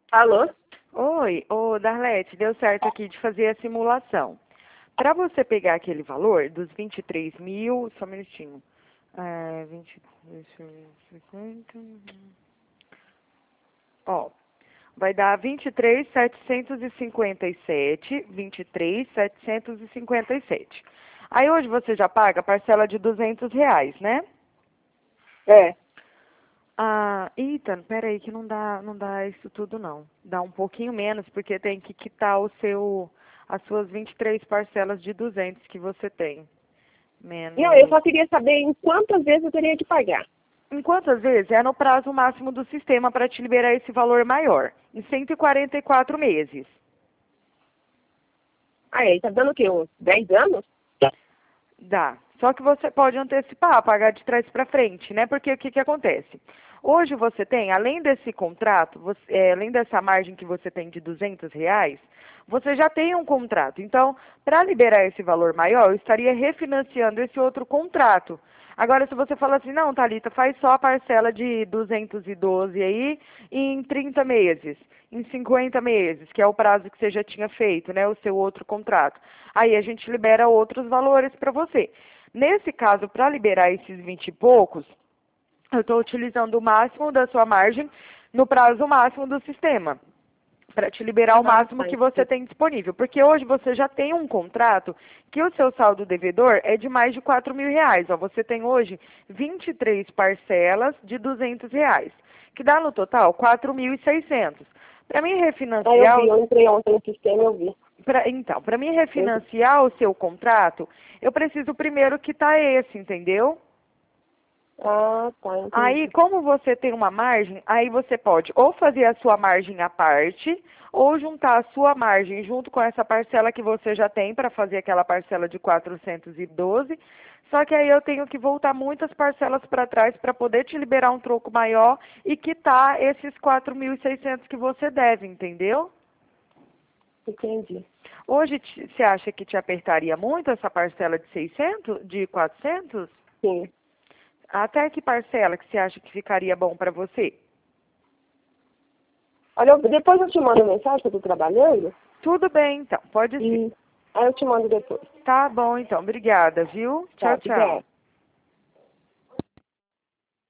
Alô? Oi, ô Darlete, deu certo aqui de fazer a simulação. Para você pegar aquele valor dos 23 mil, só um minutinho. 50. Ó, vai dar 23.757, 23.757. Aí hoje você já paga a parcela de R$ 200, né? É. Ah, Ethan, peraí que não dá isso tudo não. Dá um pouquinho menos, porque tem que quitar as suas 23 parcelas de 200 que você tem. Não, eu Menos. só queria saber em quantas vezes eu teria que pagar. Em quantas vezes? É no prazo máximo do sistema para te liberar esse valor maior. Em 144 meses. Ah, é? Tá dando o quê? Uns 10 anos? Dá. Só que você pode antecipar, pagar de trás para frente, né? Porque o que acontece? Hoje você tem, além desse contrato, além dessa margem que você tem de R$ 200, você já tem um contrato. Então, para liberar esse valor maior, eu estaria refinanciando esse outro contrato. Agora, se você fala assim, não, Thalita, faz só a parcela de 212 aí em 30 meses, em 50 meses, que é o prazo que você já tinha feito, né, o seu outro contrato. Aí a gente libera outros valores para você. Nesse caso, para liberar esses 20 e poucos, eu estou utilizando o máximo da sua margem no prazo máximo do sistema, para te liberar o máximo que você tem disponível. Porque hoje você já tem um contrato que o seu saldo devedor é de mais de R$ 4.000. Ó, você tem hoje 23 parcelas de R$ 200, que dá no total 4.600. Para mim refinanciar... Eu entrei ontem no sistema e eu vi. Então, para mim refinanciar o seu contrato, eu preciso primeiro quitar esse, entendeu? Ah, tá, entendi. Aí, como você tem uma margem, aí você pode ou fazer a sua margem à parte, ou juntar a sua margem junto com essa parcela que você já tem para fazer aquela parcela de 412. Só que aí eu tenho que voltar muitas parcelas para trás para poder te liberar um troco maior e quitar esses 4.600 que você deve, entendeu? Entendi. Hoje, você acha que te apertaria muito essa parcela de 600, de 400? Sim. Até que parcela que você acha que ficaria bom para você? Olha, depois eu te mando mensagem que eu tô trabalhando. Tudo bem, então. Pode ser. E aí eu te mando depois. Tá bom, então. Obrigada, viu? Tá, Tchau, tchau. obrigada.